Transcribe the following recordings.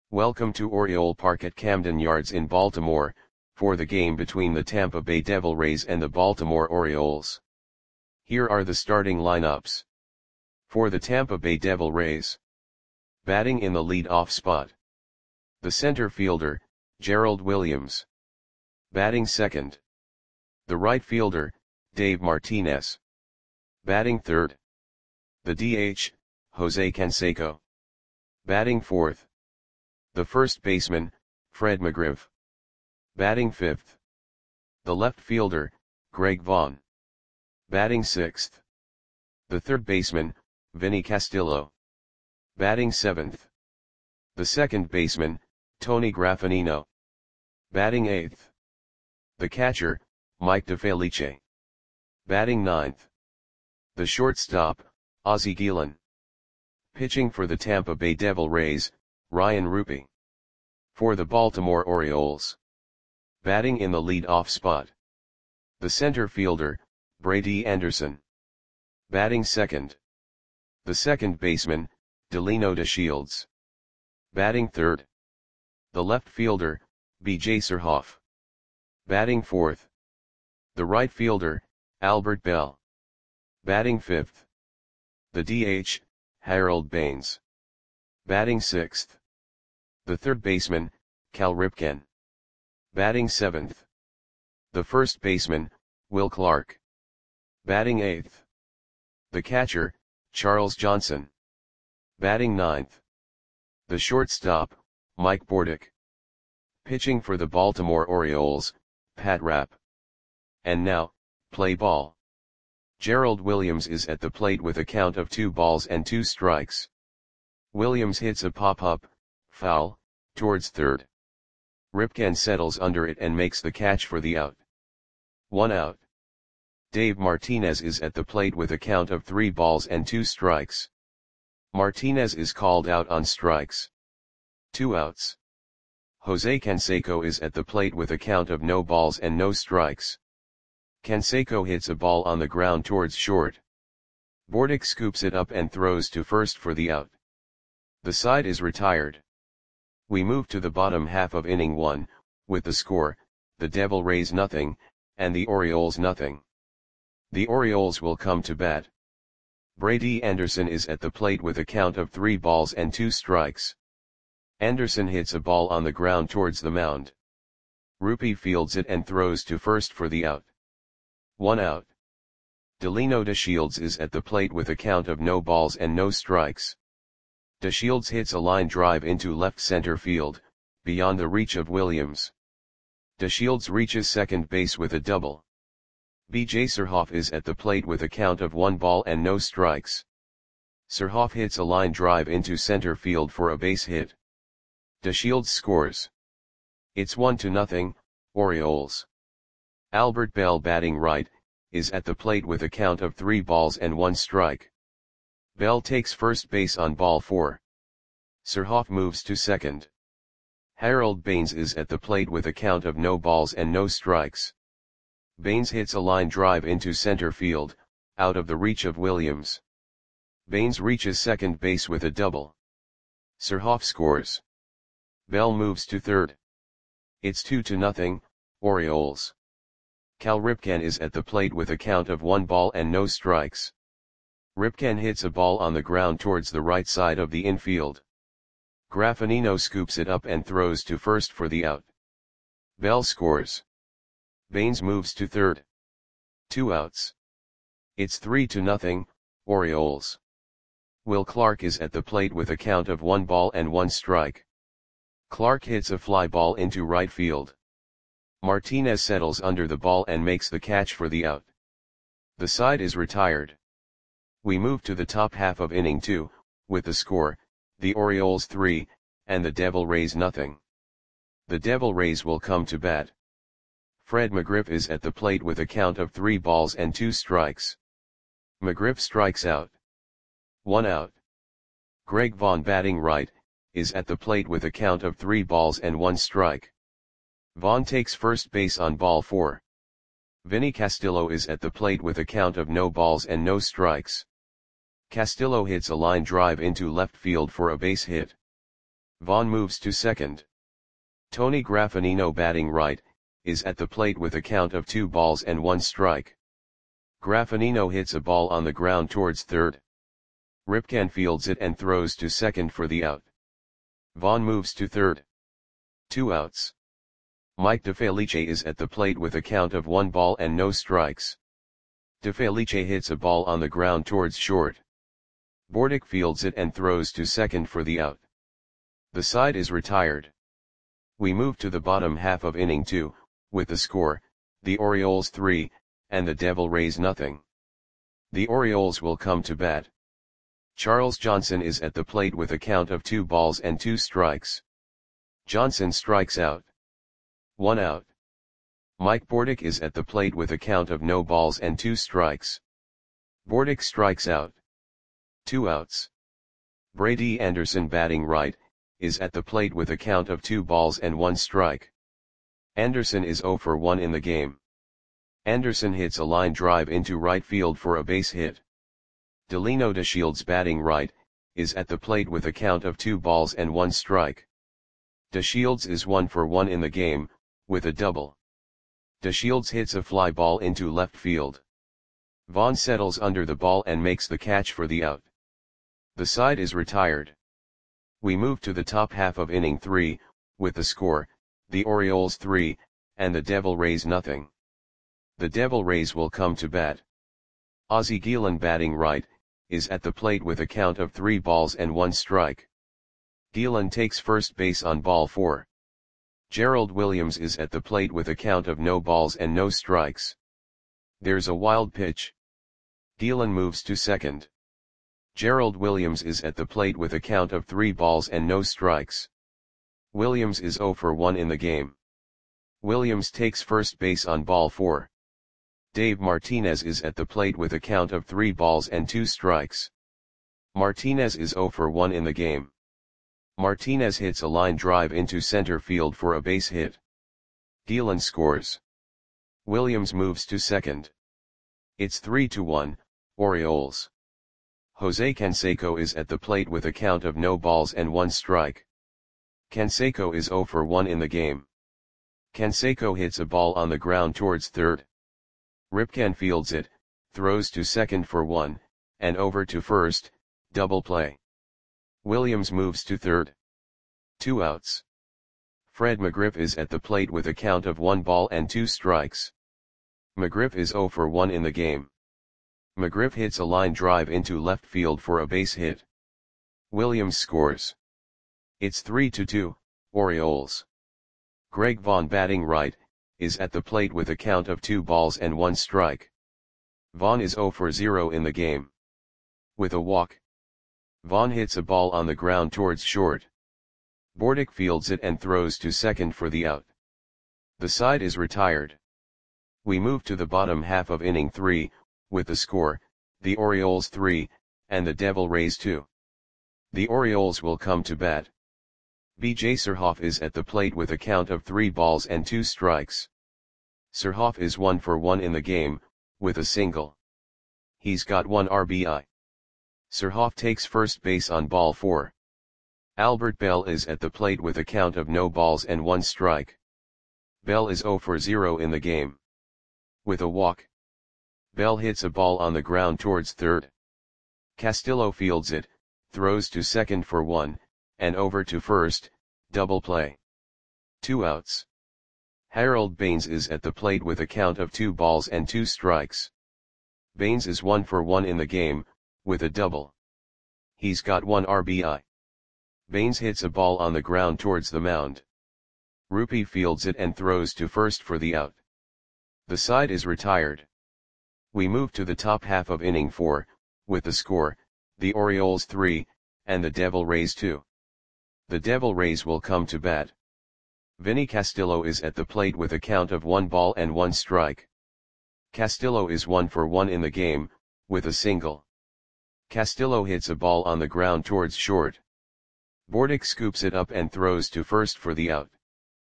Welcome to Oriole Park at Camden Yards in Baltimore, for the game between the Tampa Bay Devil Rays and the Baltimore Orioles. Here are the starting lineups. For the Tampa Bay Devil Rays. Batting in the lead-off spot. The center fielder, Gerald Williams. Batting second. The right fielder, Dave Martinez. Batting third. The DH, Jose Canseco. Batting fourth. The first baseman, Fred McGriff. Batting fifth. The left fielder, Greg Vaughn. Batting sixth. The third baseman, Vinny Castillo. Batting seventh. The second baseman, Tony Graffagnino. Batting eighth. The catcher, Mike DeFelice. Batting ninth. The shortstop, Ozzie Guillen. Pitching for the Tampa Bay Devil Rays, Ryan Rupee. For the Baltimore Orioles. Batting in the lead-off spot. The center fielder, Brady Anderson. Batting second. The second baseman, Delino DeShields. Batting third. The left fielder, B.J. Surhoff. Batting fourth. The right fielder, Albert Belle. Batting fifth. The DH, Harold Baines. Batting sixth. The third baseman, Cal Ripken. Batting seventh. The first baseman, Will Clark. Batting eighth. The catcher, Charles Johnson. Batting ninth. The shortstop, Mike Bordick. Pitching for the Baltimore Orioles, Pat Rapp. And now, play ball. Gerald Williams is at the plate with a count of 2-2. Williams hits a pop-up, foul, towards third. Ripken settles under it and makes the catch for the out. 1 out. Dave Martinez is at the plate with a count of 3-2. Martinez is called out on strikes. 2 outs. Jose Canseco is at the plate with a count of no balls and no strikes. Canseco hits a ball on the ground towards short. Bordick scoops it up and throws to first for the out. The side is retired. We move to the bottom half of inning 1, with the score, the Devil Rays 0, and the Orioles 0. The Orioles will come to bat. Brady Anderson is at the plate with a count of 3-2. Anderson hits a ball on the ground towards the mound. Rupee fields it and throws to first for the out. 1 out. Delino DeShields is at the plate with a count of no balls and no strikes. DeShields hits a line drive into left center field, beyond the reach of Williams. DeShields reaches second base with a double. B.J. Surhoff is at the plate with a count of 1 ball and no strikes. Surhoff hits a line drive into center field for a base hit. DeShields scores. It's 1-0, Orioles. Albert Belle, batting right, is at the plate with a count of 3 balls and 1 strike. Belle takes first base on ball 4. Surhoff moves to second. Harold Baines is at the plate with a count of no balls and no strikes. Baines hits a line drive into center field, out of the reach of Williams. Baines reaches second base with a double. Surhoff scores. Belle moves to third. It's 2-0, Orioles. Cal Ripken is at the plate with a count of 1 ball and no strikes. Ripken hits a ball on the ground towards the right side of the infield. Graffagnino scoops it up and throws to first for the out. Belle scores. Baines moves to third. 2 outs. It's 3-0, Orioles. Will Clark is at the plate with a count of 1 ball and 1 strike. Clark hits a fly ball into right field. Martinez settles under the ball and makes the catch for the out. The side is retired. We move to the top half of inning 2, with the score, the Orioles 3, and the Devil Rays 0. The Devil Rays will come to bat. Fred McGriff is at the plate with a count of 3-2. McGriff strikes out. 1 out. Greg Vaughn, batting right, is at the plate with a count of 3 balls and 1 strike. Vaughn takes first base on ball 4. Vinny Castillo is at the plate with a count of no balls and no strikes. Castillo hits a line drive into left field for a base hit. Vaughn moves to second. Tony Graffinino batting right, is at the plate with a count of 2 balls and 1 strike. Graffinino hits a ball on the ground towards third. Ripken fields it and throws to second for the out. Vaughn moves to third. 2 outs. Mike DeFelice is at the plate with a count of 1 ball and no strikes. DeFelice hits a ball on the ground towards short. Bordick fields it and throws to second for the out. The side is retired. We move to the bottom half of inning 2, with the score, the Orioles 3, and the Devil Rays nothing. The Orioles will come to bat. Charles Johnson is at the plate with a count of 2 balls and 2 strikes. Johnson strikes out. 1 out. Mike Bordick is at the plate with a count of no balls and 2 strikes. Bordick strikes out. 2 outs. Brady Anderson batting right, is at the plate with a count of 2 balls and 1 strike. Anderson is 0 for 1 in the game. Anderson hits a line drive into right field for a base hit. Delino DeShields batting right, is at the plate with a count of 2 balls and 1 strike. DeShields is 1 for 1 in the game, with a double. DeShields hits a fly ball into left field. Vaughn settles under the ball and makes the catch for the out. The side is retired. We move to the top half of inning 3, with the score, the Orioles 3, and the Devil Rays nothing. The Devil Rays will come to bat. Ozzie Guillen batting right, is at the plate with a count of 3 balls and 1 strike. Guillen takes first base on ball 4. Gerald Williams is at the plate with a count of no balls and no strikes. There's a wild pitch. Guillen moves to second. Gerald Williams is at the plate with a count of 3 balls and no strikes. Williams is 0 for 1 in the game. Williams takes first base on ball 4. Dave Martinez is at the plate with a count of 3 balls and 2 strikes. Martinez is 0 for 1 in the game. Martinez hits a line drive into center field for a base hit. Guillen scores. Williams moves to second. It's 3-1, Orioles. Jose Canseco is at the plate with a count of no balls and 1 strike. Canseco is 0 for 1 in the game. Canseco hits a ball on the ground towards third. Ripken fields it, throws to second for 1, and over to first, double play. Williams moves to third. 2 outs. Fred McGriff is at the plate with a count of 1 ball and 2 strikes. McGriff is 0 for 1 in the game. McGriff hits a line drive into left field for a base hit. Williams scores. It's 3-2, Orioles. Greg Vaughn batting right, is at the plate with a count of 2 balls and 1 strike. Vaughn is 0 for 0 in the game. With a walk. Vaughn hits a ball on the ground towards short. Bordick fields it and throws to second for the out. The side is retired. We move to the bottom half of inning 3, with the score, the Orioles 3, and the Devil Rays 2. The Orioles will come to bat. B.J. Surhoff is at the plate with a count of 3 balls and 2 strikes. Surhoff is 1 for 1 in the game, with a single. He's got 1 RBI. Surhoff takes first base on ball 4. Albert Bell is at the plate with a count of no balls and 1 strike. Bell is 0 for 0 in the game. With a walk. Bell hits a ball on the ground towards third. Castillo fields it, throws to second for 1, and over to first, double play. 2 outs. Harold Baines is at the plate with a count of 2 balls and 2 strikes. Baines is 1 for 1 in the game, with a double. He's got 1 RBI. Baines hits a ball on the ground towards the mound. Rupi fields it and throws to first for the out. The side is retired. We move to the top half of inning 4, with the score, the Orioles 3, and the Devil Rays 2. The Devil Rays will come to bat. Vinny Castillo is at the plate with a count of 1 ball and 1 strike. Castillo is 1 for 1 in the game, with a single. Castillo hits a ball on the ground towards short. Bordick scoops it up and throws to first for the out.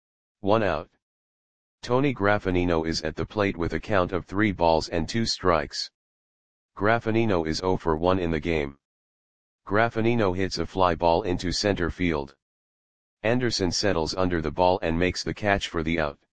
1 out. Tony Graffinino is at the plate with a count of 3 balls and 2 strikes. Graffinino is 0 for 1 in the game. Graffinino hits a fly ball into center field. Anderson settles under the ball and makes the catch for the out.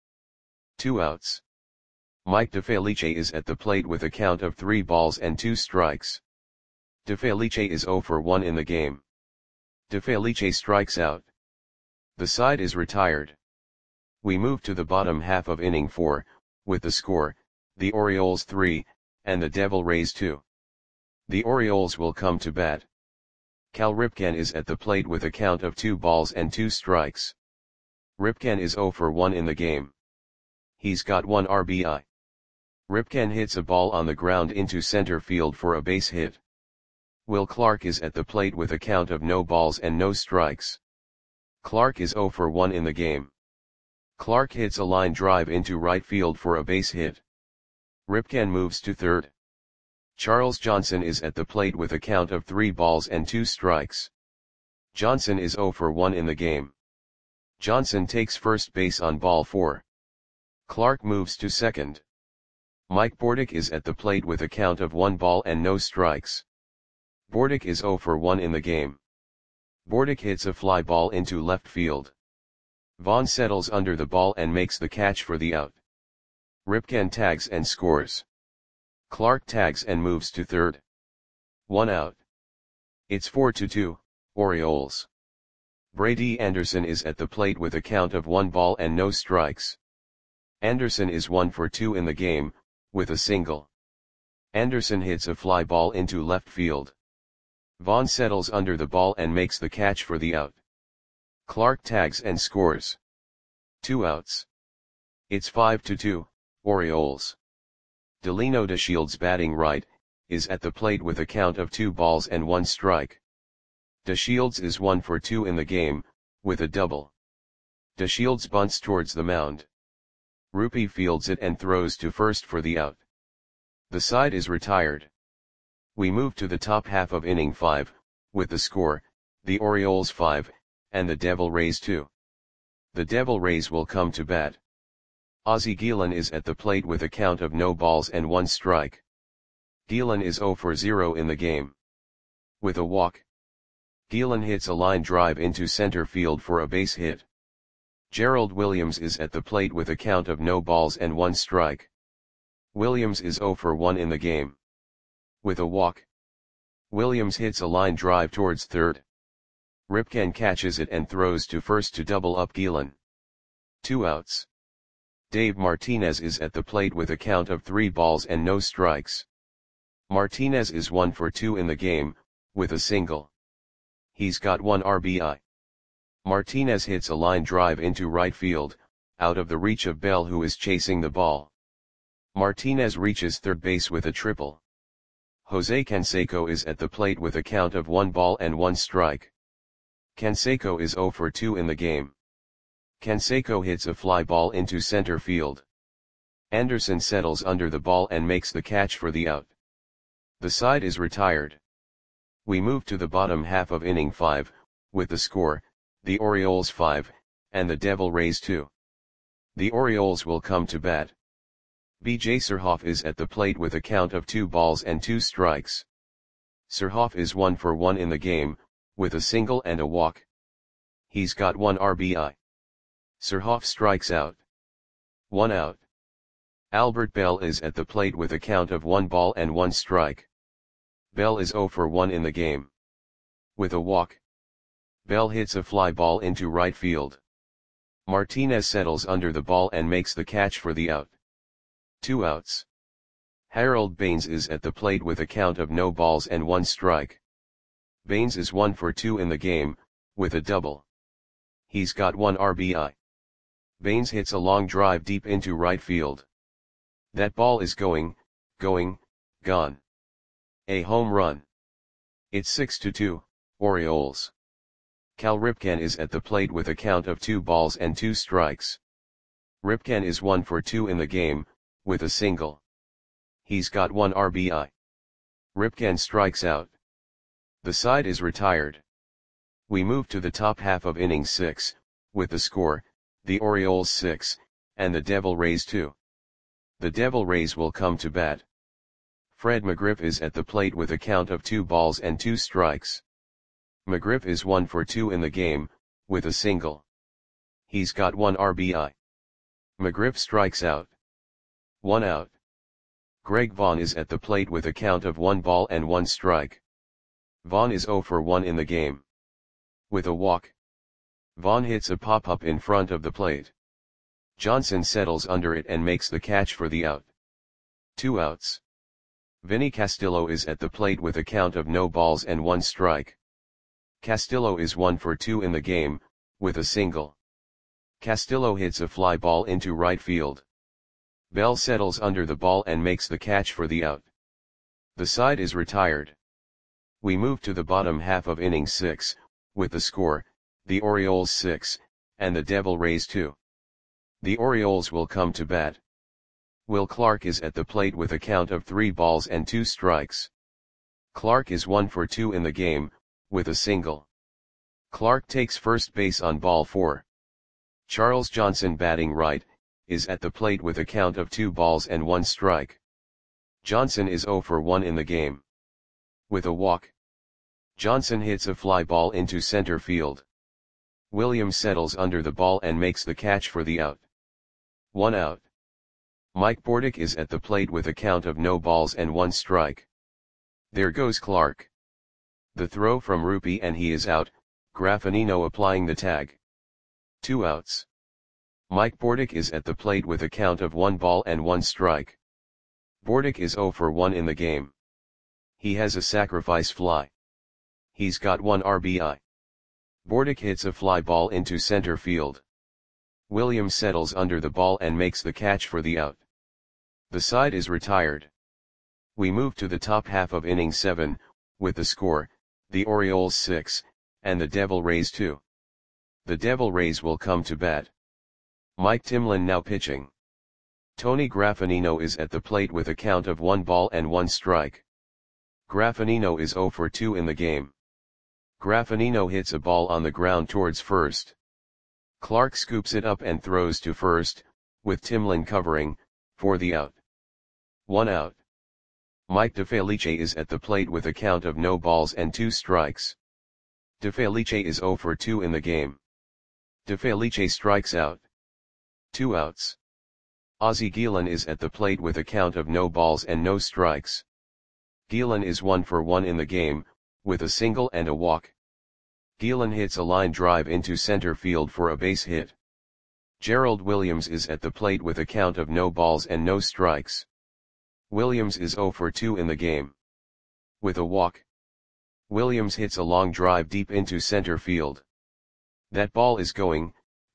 2 outs. Mike DeFelice is at the plate with a count of 3 balls and 2 strikes. DeFelice is 0 for 1 in the game. DeFelice strikes out. The side is retired. We move to the bottom half of inning 4, with the score, the Orioles 3, and the Devil Rays 2. The Orioles will come to bat. Cal Ripken is at the plate with a count of 2 balls and 2 strikes. Ripken is 0 for 1 in the game. He's got 1 RBI. Ripken hits a ball on the ground into center field for a base hit. Will Clark is at the plate with a count of no balls and no strikes. Clark is 0 for 1 in the game. Clark hits a line drive into right field for a base hit. Ripken moves to third. Charles Johnson is at the plate with a count of 3 balls and 2 strikes. Johnson is 0 for 1 in the game. Johnson takes first base on ball 4. Clark moves to second. Mike Bordick is at the plate with a count of 1 ball and no strikes. Bordick is 0 for 1 in the game. Bordick hits a fly ball into left field. Vaughn settles under the ball and makes the catch for the out. Ripken tags and scores. Clark tags and moves to third. 1 out. It's 4-2, Orioles. Brady Anderson is at the plate with a count of 1 ball and no strikes. Anderson is 1 for 2 in the game, with a single. Anderson hits a fly ball into left field. Vaughn settles under the ball and makes the catch for the out. Clark tags and scores. 2 outs. It's 5-2, Orioles. Delino DeShields batting right, is at the plate with a count of 2 balls and 1 strike. DeShields is 1 for 2 in the game, with a double. DeShields bunts towards the mound. Rupi fields it and throws to first for the out. The side is retired. We move to the top half of inning 5, with the score, the Orioles 5, and the Devil Rays 2. The Devil Rays will come to bat. Ozzie Guillen is at the plate with a count of no balls and 1 strike. Guillen is 0 for 0 in the game. With a walk. Guillen hits a line drive into center field for a base hit. Gerald Williams is at the plate with a count of no balls and 1 strike. Williams is 0 for 1 in the game. With a walk. Williams hits a line drive towards third. Ripken catches it and throws to first to double up Guillen. 2 outs. Dave Martinez is at the plate with a count of 3 balls and no strikes. Martinez is 1 for 2 in the game, with a single. He's got 1 RBI. Martinez hits a line drive into right field, out of the reach of Bell, who is chasing the ball. Martinez reaches third base with a triple. Jose Canseco is at the plate with a count of 1 ball and 1 strike. Canseco is 0 for 2 in the game. Canseco hits a fly ball into center field. Anderson settles under the ball and makes the catch for the out. The side is retired. We move to the bottom half of inning 5, with the score, the Orioles 5, and the Devil Rays 2. The Orioles will come to bat. B.J. Surhoff is at the plate with a count of 2 balls and 2 strikes. Surhoff is 1 for 1 in the game, with a single and a walk. He's got 1 RBI. Surhoff strikes out. 1 out. Albert Bell is at the plate with a count of 1 ball and 1 strike. Bell is 0 for 1 in the game. With a walk. Bell hits a fly ball into right field. Martinez settles under the ball and makes the catch for the out. 2 outs. Harold Baines is at the plate with a count of no balls and 1 strike. Baines is 1 for 2 in the game, with a double. He's got 1 RBI. Baines hits a long drive deep into right field. That ball is going, gone. A home run. It's 6-2, Orioles. Cal Ripken is at the plate with a count of 2 balls and 2 strikes. Ripken is 1 for 2 in the game, with a single. He's got 1 RBI. Ripken strikes out. The side is retired. We move to the top half of inning 6, with the score, the Orioles 6, and the Devil Rays 2. The Devil Rays will come to bat. Fred McGriff is at the plate with a count of 2 balls and 2 strikes. McGriff is 1 for 2 in the game, with a single. He's got 1 RBI. McGriff strikes out. 1 out. Greg Vaughn is at the plate with a count of 1 ball and 1 strike. Vaughn is 0 for 1 in the game. With a walk. Vaughn hits a pop-up in front of the plate. Johnson settles under it and makes the catch for the out. 2 outs. Vinny Castillo is at the plate with a count of no balls and 1 strike. Castillo is 1 for 2 in the game, with a single. Castillo hits a fly ball into right field. Bell settles under the ball and makes the catch for the out. The side is retired. We move to the bottom half of inning 6, with the score, the Orioles 6, and the Devil Rays 2. The Orioles will come to bat. Will Clark is at the plate with a count of 3 balls and 2 strikes. Clark is 1 for 2 in the game, with a single. Clark takes first base on ball 4. Charles Johnson, batting right, is at the plate with a count of 2 balls and 1 strike. Johnson is 0 for 1 in the game. With a walk. Johnson hits a fly ball into center field. Williams settles under the ball and makes the catch for the out. 1 out. Mike Bordick is at the plate with a count of no balls and 1 strike. There goes Clark. The throw from Rupi and he is out, Graffinino applying the tag. 2 outs. Mike Bordick is at the plate with a count of 1 ball and 1 strike. Bordick is 0 for 1 in the game. He has a sacrifice fly. He's got 1 RBI. Bordick hits a fly ball into center field. Williams settles under the ball and makes the catch for the out. The side is retired. We move to the top half of inning 7, with the score, the Orioles 6, and the Devil Rays 2. The Devil Rays will come to bat. Mike Timlin now pitching. Tony Graffinino is at the plate with a count of 1 ball and 1 strike. Graffinino is 0 for 2 in the game. Graffinino hits a ball on the ground towards first. Clark scoops it up and throws to first, with Timlin covering, for the out. 1 out. Mike DeFelice is at the plate with a count of no balls and 2 strikes. DeFelice is 0 for 2 in the game. DeFelice strikes out. 2 outs. Ozzie Guillen is at the plate with a count of no balls and no strikes. Guillen is 1 for 1 in the game, with a single and a walk. Guillen hits a line drive into center field for a base hit. Gerald Williams is at the plate with a count of no balls and no strikes. Williams is 0 for 2 in the game. With a walk. Williams hits a long drive deep into center field. That ball is going,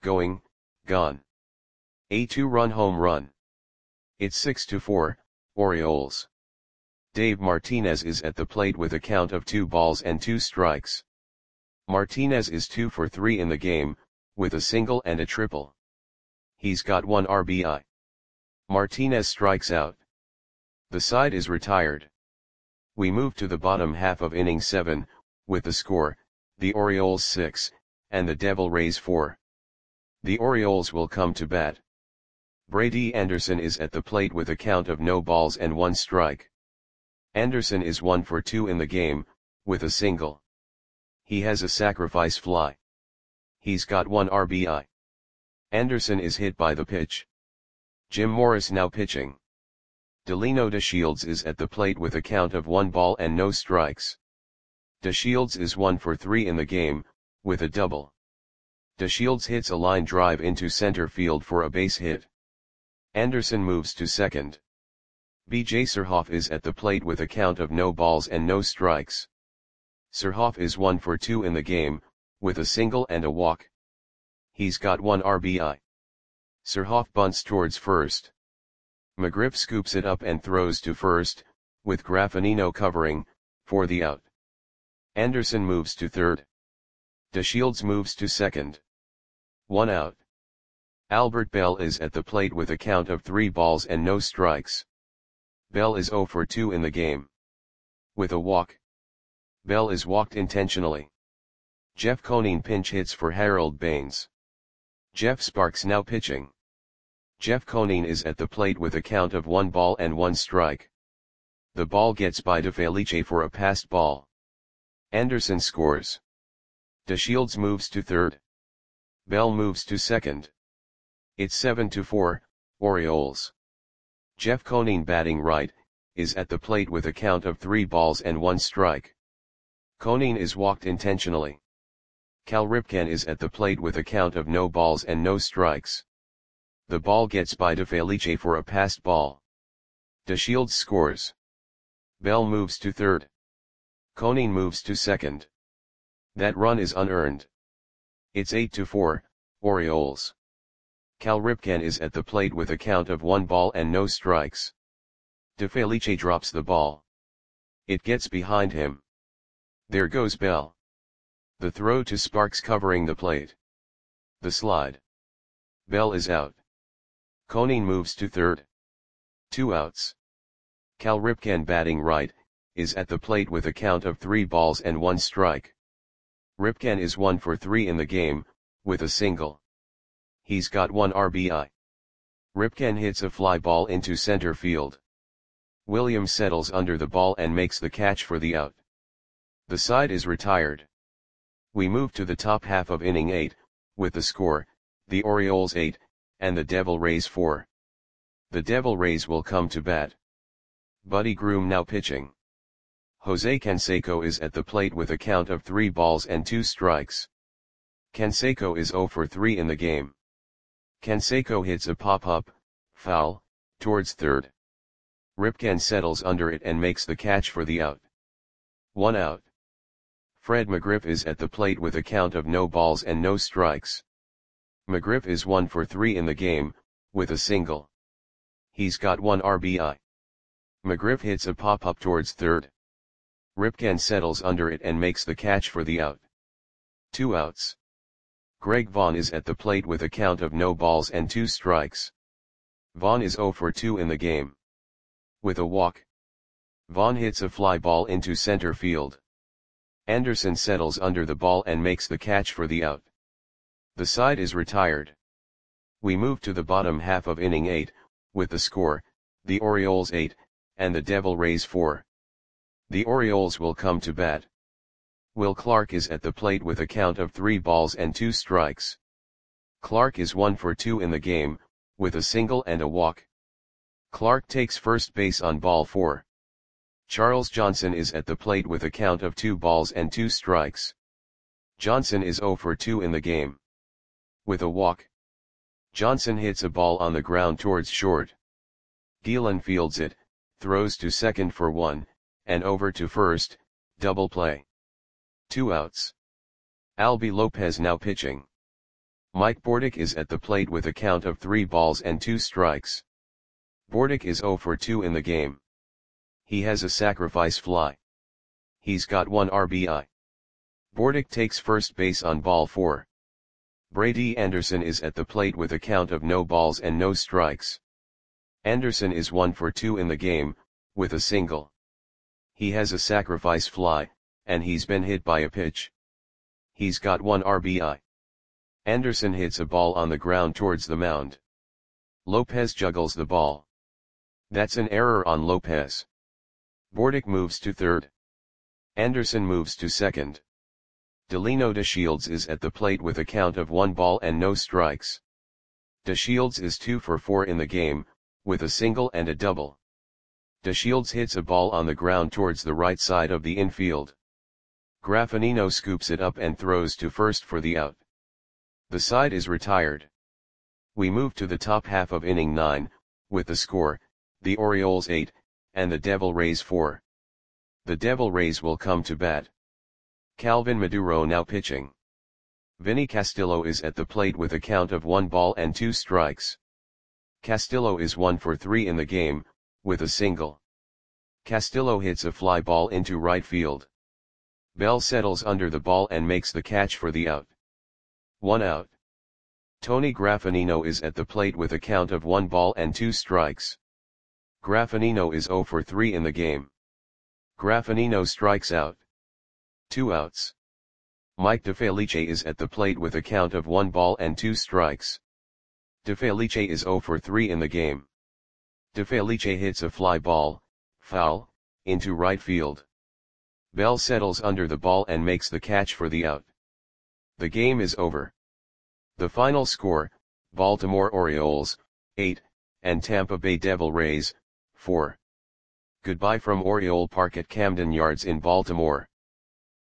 gone. A 2-run home run. It's 6-4, Orioles. Dave Martinez is at the plate with a count of 2 balls and 2 strikes. Martinez is 2 for 3 in the game, with a single and a triple. He's got 1 RBI. Martinez strikes out. The side is retired. We move to the bottom half of inning 7, with the score, the Orioles 6, and the Devil Rays 4. The Orioles will come to bat. Brady Anderson is at the plate with a count of no balls and 1 strike. Anderson is 1 for 2 in the game, with a single. He has a sacrifice fly. He's got 1 RBI. Anderson is hit by the pitch. Jim Morris now pitching. Delino DeShields is at the plate with a count of 1 ball and no strikes. DeShields is 1 for 3 in the game, with a double. DeShields hits a line drive into center field for a base hit. Anderson moves to second. B.J. Surhoff is at the plate with a count of no balls and no strikes. Surhoff is 1 for 2 in the game, with a single and a walk. He's got 1 RBI. Surhoff bunts towards first. McGriff scoops it up and throws to first, with Graffinino covering, for the out. Anderson moves to third. DeShields moves to second. 1 out. Albert Bell is at the plate with a count of 3 balls and no strikes. Bell is 0 for 2 in the game. With a walk. Bell is walked intentionally. Jeff Conine pinch hits for Harold Baines. Jeff Sparks now pitching. Jeff Conine is at the plate with a count of 1 ball and 1 strike. The ball gets by DeFelice for a passed ball. Anderson scores. DeShields moves to third. Bell moves to second. It's 7-4, Orioles. Jeff Conine batting right, is at the plate with a count of 3 balls and 1 strike. Conine is walked intentionally. Cal Ripken is at the plate with a count of no balls and no strikes. The ball gets by DeFelice for a passed ball. DeShields scores. Bell moves to third. Conine moves to second. That run is unearned. It's 8-4, Orioles. Cal Ripken is at the plate with a count of 1 ball and no strikes. DeFelice drops the ball. It gets behind him. There goes Bell. The throw to Sparks covering the plate. The slide. Bell is out. Conine moves to third. 2 outs. Cal Ripken batting right, is at the plate with a count of 3 balls and 1 strike. Ripken is 1 for 3 in the game, with a single. He's got 1 RBI. Ripken hits a fly ball into center field. Williams settles under the ball and makes the catch for the out. The side is retired. We move to the top half of inning 8, with the score, the Orioles 8, and the Devil Rays 4. The Devil Rays will come to bat. Buddy Groom now pitching. Jose Canseco is at the plate with a count of 3 balls and 2 strikes. Canseco is 0 for 3 in the game. Canseco hits a pop-up, foul, towards third. Ripken settles under it and makes the catch for the out. 1 out. Fred McGriff is at the plate with a count of no balls and no strikes. McGriff is 1 for 3 in the game, with a single. He's got 1 RBI. McGriff hits a pop-up towards third. Ripken settles under it and makes the catch for the out. 2 outs. Greg Vaughn is at the plate with a count of no balls and 2 strikes. Vaughn is 0 for 2 in the game. With a walk. Vaughn hits a fly ball into center field. Anderson settles under the ball and makes the catch for the out. The side is retired. We move to the bottom half of inning 8, with the score, the Orioles 8, and the Devil Rays 4. The Orioles will come to bat. Will Clark is at the plate with a count of 3 balls and 2 strikes. Clark is 1 for 2 in the game, with a single and a walk. Clark takes first base on ball 4. Charles Johnson is at the plate with a count of 2 balls and 2 strikes. Johnson is 0 for 2 in the game. With a walk. Johnson hits a ball on the ground towards short. Gielan fields it, throws to second for 1, and over to first, double play. 2 outs. Albie Lopez now pitching. Mike Bordick is at the plate with a count of 3 balls and 2 strikes. Bordick is 0 for 2 in the game. He has a sacrifice fly. He's got 1 RBI. Bordick takes first base on ball 4. Brady Anderson is at the plate with a count of no balls and no strikes. Anderson is 1 for 2 in the game, with a single. He has a sacrifice fly, and he's been hit by a pitch. He's got 1 RBI. Anderson hits a ball on the ground towards the mound. Lopez juggles the ball. That's an error on Lopez. Bordick moves to third. Anderson moves to second. Delino DeShields is at the plate with a count of 1 ball and no strikes. DeShields is 2 for 4 in the game, with a single and a double. DeShields hits a ball on the ground towards the right side of the infield. Graffinino scoops it up and throws to first for the out. The side is retired. We move to the top half of inning 9, with the score, the Orioles 8, and the Devil Rays 4. The Devil Rays will come to bat. Calvin Maduro now pitching. Vinny Castillo is at the plate with a count of 1 ball and 2 strikes. Castillo is 1 for 3 in the game, with a single. Castillo hits a fly ball into right field. Bell settles under the ball and makes the catch for the out. 1 out. Tony Graffinino is at the plate with a count of 1 ball and 2 strikes. Graffinino is 0 for 3 in the game. Graffinino strikes out. 2 outs. Mike DeFelice is at the plate with a count of 1 ball and 2 strikes. DeFelice is 0 for 3 in the game. DeFelice hits a fly ball, foul, into right field. Bell settles under the ball and makes the catch for the out. The game is over. The final score, Baltimore Orioles, 8, and Tampa Bay Devil Rays, 4. Goodbye from Oriole Park at Camden Yards in Baltimore.